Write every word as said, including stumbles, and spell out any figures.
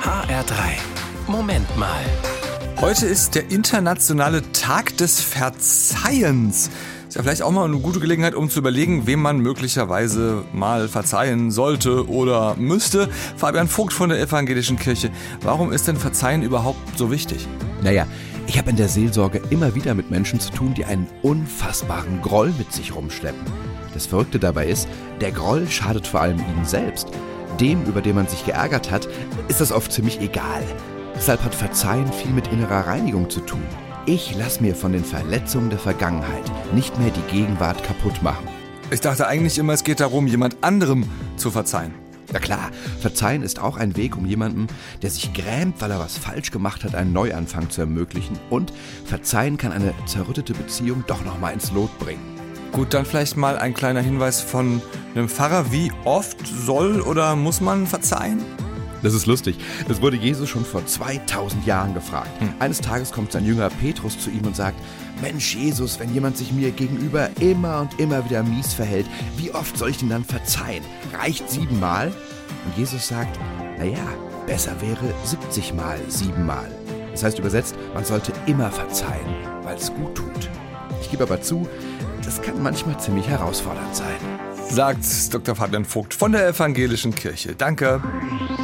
H R drei. Moment mal. Heute ist der internationale Tag des Verzeihens. Ist ja vielleicht auch mal eine gute Gelegenheit, um zu überlegen, wem man möglicherweise mal verzeihen sollte oder müsste. Fabian Vogt von der Evangelischen Kirche. Warum ist denn Verzeihen überhaupt so wichtig? Naja, ich habe in der Seelsorge immer wieder mit Menschen zu tun, die einen unfassbaren Groll mit sich rumschleppen. Das Verrückte dabei ist, der Groll schadet vor allem ihnen selbst. Dem, über den man sich geärgert hat, ist das oft ziemlich egal. Deshalb hat Verzeihen viel mit innerer Reinigung zu tun. Ich lasse mir von den Verletzungen der Vergangenheit nicht mehr die Gegenwart kaputt machen. Ich dachte eigentlich immer, es geht darum, jemand anderem zu verzeihen. Na klar, Verzeihen ist auch ein Weg, um jemandem, der sich grämt, weil er was falsch gemacht hat, einen Neuanfang zu ermöglichen. Und Verzeihen kann eine zerrüttete Beziehung doch noch mal ins Lot bringen. Gut, dann vielleicht mal ein kleiner Hinweis von einem Pfarrer. Wie oft soll oder muss man verzeihen? Das ist lustig. Das wurde Jesus schon vor zweitausend Jahren gefragt. Hm. Eines Tages kommt sein Jünger Petrus zu ihm und sagt: Mensch Jesus, wenn jemand sich mir gegenüber immer und immer wieder mies verhält, wie oft soll ich ihn dann verzeihen? Reicht siebenmal? Und Jesus sagt: Naja, besser wäre siebzig Mal siebenmal. Das heißt übersetzt, man sollte immer verzeihen, weil es gut tut. Ich gebe aber zu, das kann manchmal ziemlich herausfordernd sein. Sagt Doktor Fabian Vogt von der Evangelischen Kirche. Danke.